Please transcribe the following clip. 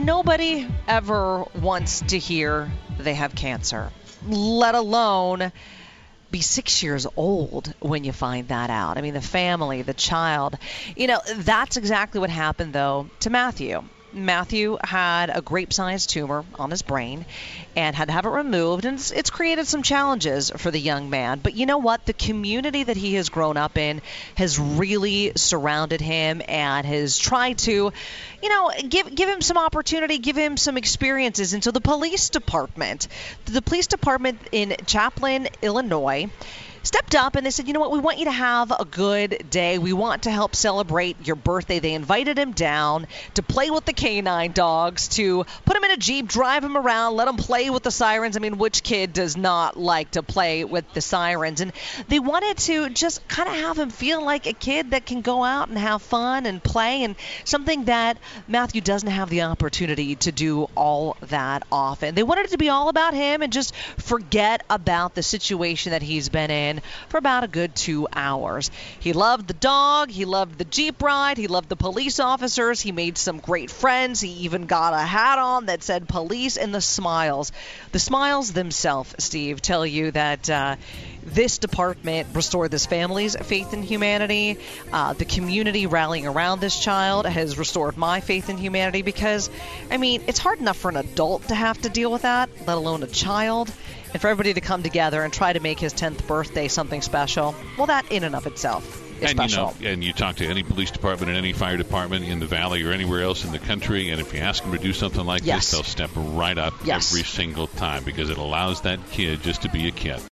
nobody ever wants to hear they have cancer, let alone be 6 years old when you find that out. I mean, the family, the child. That's exactly what happened, though, to Matthew. Matthew had a grape-sized tumor on his brain and had to have it removed, and it's created some challenges for the young man. But you know what? The community that he has grown up in has really surrounded him and has tried to, give him some opportunity, give him some experiences. And so the police department in Chaplin, Illinois, stepped up and they said, you know what, we want you to have a good day. We want to help celebrate your birthday. They invited him down to play with the canine dogs, to put him in a Jeep, drive him around, let him play with the sirens. I mean, which kid does not like to play with the sirens? And they wanted to just kind of have him feel like a kid that can go out and have fun and play, and something that Matthew doesn't have the opportunity to do all that often. They wanted it to be all about him and just forget about the situation that he's been in for about a good 2 hours. He loved the dog. He loved the Jeep ride. He loved the police officers. He made some great friends. He even got a hat on that said police, and the smiles. The smiles themselves, Steve, tell you that this department restored this family's faith in humanity. The community rallying around this child has restored my faith in humanity, because, I mean, it's hard enough for an adult to have to deal with that, let alone a child. And for everybody to come together and try to make his 10th birthday something special, well, that in and of itself is special. And you talk to any police department and any fire department in the valley or anywhere else in the country, and if you ask them to do something like this, they'll step right up every single time, because it allows that kid just to be a kid.